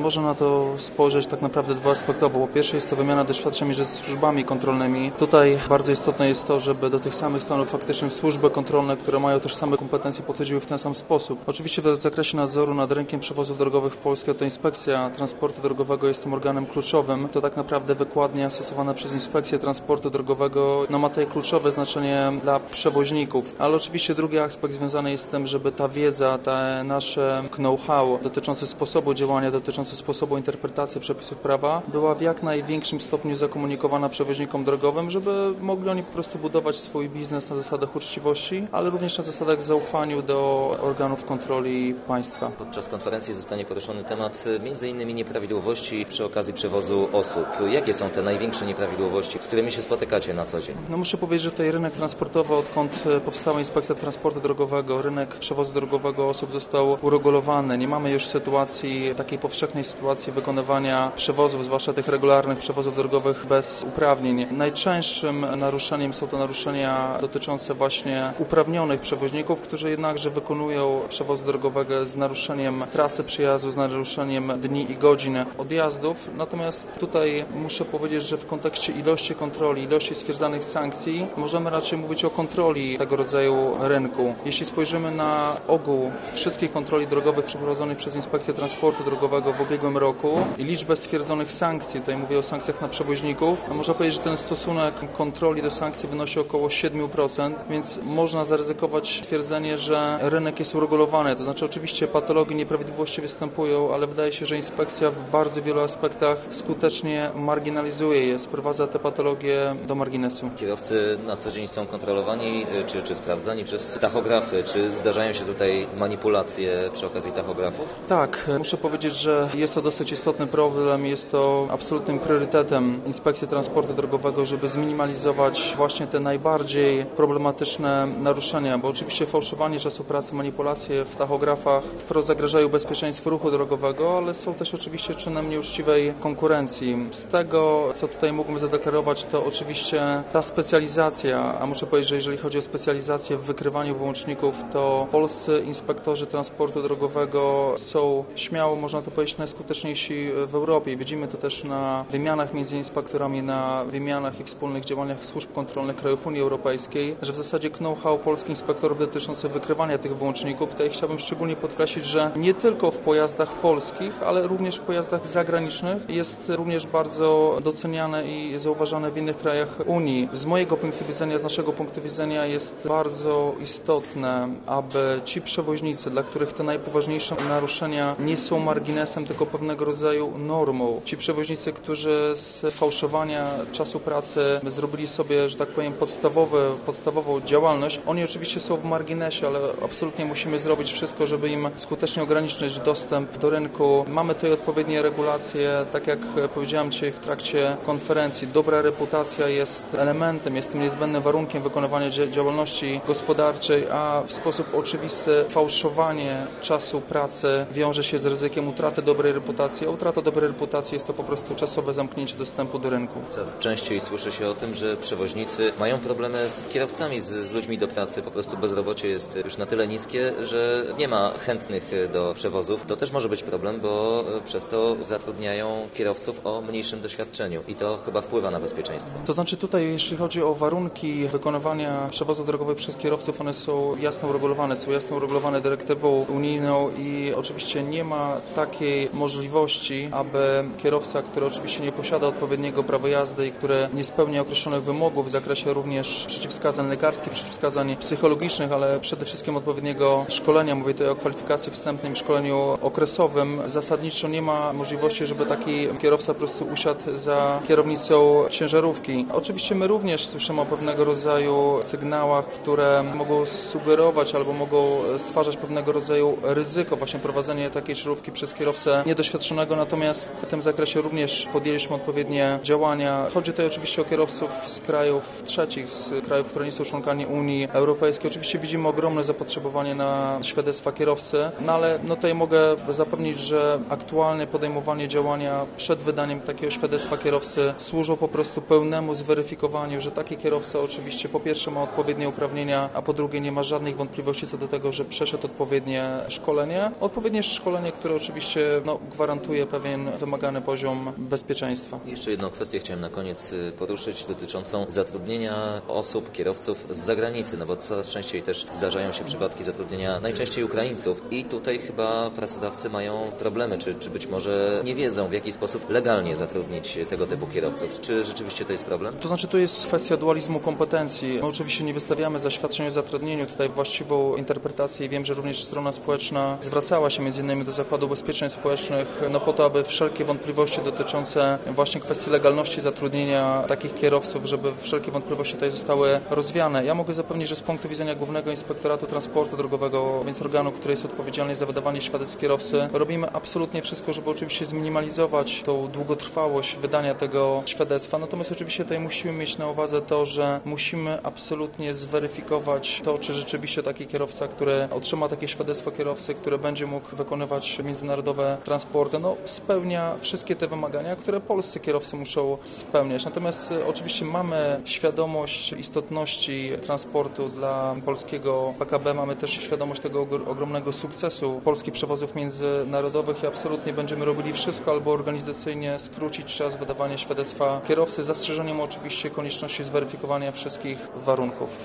Można na to spojrzeć tak naprawdę dwuaspektowo. Po pierwsze jest to wymiana doświadczeń między służbami kontrolnymi. Tutaj bardzo istotne jest to, żeby do tych samych stanów faktycznych służby kontrolne, które mają też same kompetencje, podchodziły w ten sam sposób. Oczywiście w zakresie nadzoru nad rynkiem przewozów drogowych w Polsce to Inspekcja Transportu Drogowego jest tym organem kluczowym. To tak naprawdę wykładnia stosowana przez Inspekcję Transportu Drogowego ma tutaj kluczowe znaczenie dla przewoźników. Ale oczywiście drugi aspekt związany jest z tym, żeby ta wiedza, te nasze know-how dotyczące sposobu działania, dotyczące sposobu interpretacji przepisów prawa była w jak największym stopniu zakomunikowana przewoźnikom drogowym, żeby mogli oni po prostu budować swój biznes na zasadach uczciwości, ale również na zasadach zaufania do organów kontroli państwa. Podczas konferencji zostanie poruszony temat m.in. nieprawidłowości przy okazji przewozu osób. Jakie są te największe nieprawidłowości, z którymi się spotykacie na co dzień? Muszę powiedzieć, że tutaj rynek transportowy, odkąd powstała Inspekcja Transportu Drogowego, rynek przewozu drogowego osób został uregulowany. Nie mamy już takiej powszechnej sytuacji wykonywania przewozów, zwłaszcza tych regularnych przewozów drogowych bez uprawnień. Najczęstszym naruszeniem są to naruszenia dotyczące właśnie uprawnionych przewoźników, którzy jednakże wykonują przewóz drogowego z naruszeniem trasy przejazdu, z naruszeniem dni i godzin odjazdów. Natomiast tutaj muszę powiedzieć, że w kontekście ilości kontroli, ilości stwierdzanych sankcji możemy raczej mówić o kontroli tego rodzaju rynku. Jeśli spojrzymy na ogół wszystkich kontroli drogowych przeprowadzonych przez Inspekcję Transportu Drogowego w ubiegłym roku i liczbę stwierdzonych sankcji, tutaj mówię o sankcjach na przewoźników, można powiedzieć, że ten stosunek kontroli do sankcji wynosi około 7%, więc można zaryzykować twierdzenie, że rynek jest uregulowany. To znaczy oczywiście patologie, nieprawidłowości występują, ale wydaje się, że inspekcja w bardzo wielu aspektach skutecznie marginalizuje je, sprowadza te patologie do marginesu. Kierowcy na co dzień są kontrolowani czy sprawdzani przez tachografy? Czy zdarzają się tutaj manipulacje przy okazji tachografów? Tak, muszę powiedzieć, że jest to dosyć istotny problem, jest to absolutnym priorytetem Inspekcji Transportu Drogowego, żeby zminimalizować właśnie te najbardziej problematyczne naruszenia, bo oczywiście fałszowanie czasu pracy, manipulacje w tachografach wprost zagrażają bezpieczeństwu ruchu drogowego, ale są też oczywiście czynem nieuczciwej konkurencji. Z tego, co tutaj mógłbym zadeklarować, to oczywiście ta specjalizacja, a muszę powiedzieć, że jeżeli chodzi o specjalizację w wykrywaniu wyłączników, to polscy inspektorzy transportu drogowego są śmiało, można to powiedzieć, najskuteczniejsi w Europie. Widzimy to też na wymianach między inspektorami, na wymianach i wspólnych działaniach służb kontrolnych krajów Unii Europejskiej, że w zasadzie know-how polskich inspektorów dotyczące wykrywania tych wyłączników, tutaj chciałbym szczególnie podkreślić, że nie tylko w pojazdach polskich, ale również w pojazdach zagranicznych jest również bardzo doceniane i zauważane w innych krajach Unii. Z mojego punktu widzenia, z naszego punktu widzenia jest bardzo istotne, aby ci przewoźnicy, dla których te najpoważniejsze naruszenia nie są marginesem, tylko pewnego rodzaju normą. Ci przewoźnicy, którzy z fałszowania czasu pracy zrobili sobie, że tak powiem, podstawową działalność, oni oczywiście są w marginesie, ale absolutnie musimy zrobić wszystko, żeby im skutecznie ograniczyć dostęp do rynku. Mamy tutaj odpowiednie regulacje, tak jak powiedziałem dzisiaj w trakcie konferencji, dobra reputacja jest elementem, jest tym niezbędnym warunkiem wykonywania działalności gospodarczej, a w sposób oczywisty fałszowanie czasu pracy wiąże się z ryzykiem utraty dobrej reputacji, a utrata dobrej reputacji jest to po prostu czasowe zamknięcie dostępu do rynku. Coraz częściej słyszy się o tym, że przewoźnicy mają problemy z kierowcami, z ludźmi do pracy, po prostu bezrobocie jest już na tyle niskie, że nie ma chętnych do przewozów. To też może być problem, bo przez to zatrudniają kierowców o mniejszym doświadczeniu i to chyba wpływa na bezpieczeństwo. To znaczy tutaj, jeśli chodzi o warunki wykonywania przewozów drogowych przez kierowców, one są jasno uregulowane dyrektywą unijną i oczywiście nie ma takiej możliwości, aby kierowca, który oczywiście nie posiada odpowiedniego prawa jazdy i który nie spełnia określonych wymogów w zakresie również przeciwwskazań lekarskich, przeciwwskazań psychologicznych, ale przede wszystkim odpowiedniego szkolenia, mówię tutaj o kwalifikacji wstępnej i szkoleniu okresowym, zasadniczo nie ma możliwości, żeby taki kierowca po prostu usiadł za kierownicą ciężarówki. Oczywiście my również słyszymy o pewnego rodzaju sygnałach, które mogą sugerować albo mogą stwarzać pewnego rodzaju ryzyko właśnie prowadzenia takiej ciężarówki przez kierowcę niedoświadczonego, natomiast w tym zakresie również podjęliśmy odpowiednie działania. Chodzi tutaj oczywiście o kierowców z krajów trzecich, z krajów, które nie są członkami Unii Europejskiej. Oczywiście widzimy ogromne zapotrzebowanie na świadectwa kierowcy, ale tutaj mogę zapewnić, że aktualnie podejmowanie działania przed wydaniem takiego świadectwa kierowcy służą po prostu pełnemu zweryfikowaniu, że taki kierowca oczywiście po pierwsze ma odpowiednie uprawnienia, a po drugie nie ma żadnych wątpliwości co do tego, że przeszedł odpowiednie szkolenie. Odpowiednie szkolenie, które oczywiście gwarantuje pewien wymagany poziom bezpieczeństwa. Jeszcze jedną kwestię chciałem na koniec poruszyć dotyczącą zatrudnienia osób, kierowców z zagranicy, bo coraz częściej też zdarzają się przypadki zatrudnienia najczęściej Ukraińców i tutaj chyba pracodawcy mają problemy, czy być może nie wiedzą, w jaki sposób legalnie zatrudnić tego typu kierowców. Czy rzeczywiście to jest problem? To znaczy, to jest kwestia dualizmu kompetencji. My oczywiście nie wystawiamy zaświadczeń o zatrudnieniu tutaj właściwą interpretację i wiem, że również strona społeczna zwracała się m.in. do Zakładu Ubezpieczeń Społecznych po to, aby wszelkie wątpliwości dotyczące właśnie kwestii legalności zatrudnienia takich kierowców, żeby wszelkie wątpliwości tutaj zostały rozwiane. Ja mogę zapewnić, że z punktu widzenia Głównego Inspektoratu Transportu Drogowego, więc organu, który jest odpowiedzialny za wydawanie świadectw kierowcy, robimy absolutnie wszystko, żeby oczywiście zminimalizować tą długotrwałość wydania tego świadectwa. Natomiast oczywiście tutaj musimy mieć na uwadze to, że musimy absolutnie zweryfikować to, czy rzeczywiście taki kierowca, który otrzyma takie świadectwo kierowcy, który będzie mógł wykonywać międzynarodowe transporty, spełnia wszystkie te wymagania, które polscy kierowcy muszą spełniać. Natomiast oczywiście mamy świadomość istotności transportu dla polskiego PKB, mamy też świadomość tego ogromnego sukcesu polskich przewozów międzynarodowych i absolutnie będziemy robili wszystko, albo organizacyjnie skrócić czas wydawania świadectwa kierowcy, z zastrzeżeniem oczywiście konieczności zweryfikowania wszystkich warunków.